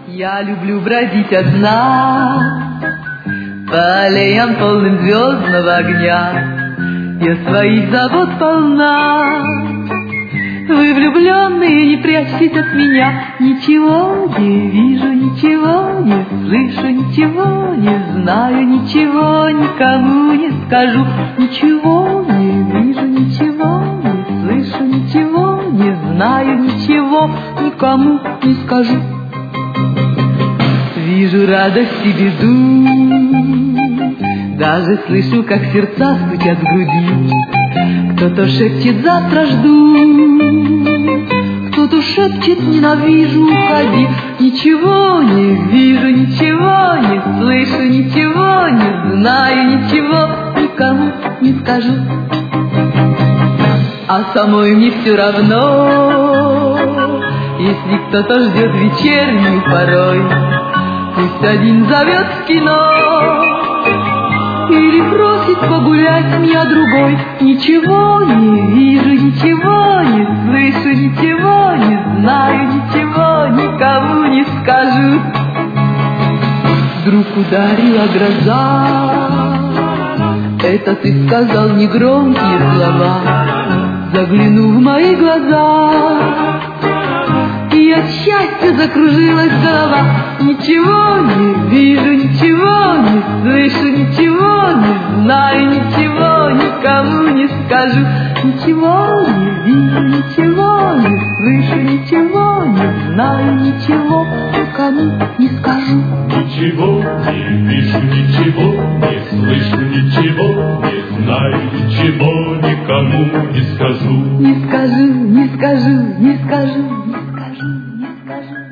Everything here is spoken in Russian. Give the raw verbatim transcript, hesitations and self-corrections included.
Я люблю бродить одна по аллеям, полным звездного огня. Я своих забот полна. Вы, влюбленные, не прячьтесь от меня. Ничего не вижу, ничего не слышу, ничего не знаю, ничего никому не скажу. Ничего не вижу, ничего не слышу, ничего не знаю, ничего никому не скажу. Вижу радость и беду, даже слышу, как сердца стучат в груди. Кто-то шепчет: завтра жду, кто-то шепчет: ненавижу, уходи. Ничего не вижу, ничего не слышу, ничего не знаю, ничего никому не скажу. А самой мне все равно, если кто-то ждет вечернюю порой. Пусть один зовет в кино или просит погулять меня другой. Ничего не вижу, ничего не слышу, ничего не знаю, ничего никому не скажу. Вдруг ударила гроза, это ты сказал негромкие слова. Заглянув в мои глаза, и от счастья закружилась голова. Ничего не вижу, ничего не слышу, ничего не знаю, ничего никому не скажу. Ничего не вижу, ничего не слышу, ничего не знаю, ничего никому не скажу. Ничего не вижу, ничего не слышу, ничего не знаю, ничего никому не скажу. Не скажу, не скажу, не скажу, не скажу, не скажу.